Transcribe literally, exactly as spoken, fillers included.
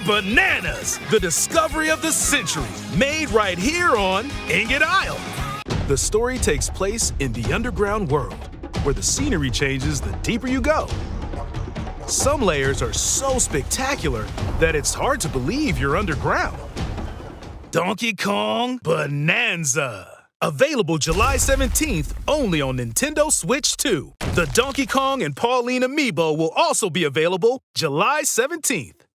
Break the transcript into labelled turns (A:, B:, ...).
A: Bananas, the discovery of the century, made right here on Ingot Isle. The story takes place in the underground world, where the scenery changes the deeper you go. Some layers are so spectacular that it's hard to believe you're underground. Donkey Kong Bonanza. Available July seventeenth only on Nintendo Switch two. The Donkey Kong and Pauline amiibo will also be available July seventeenth.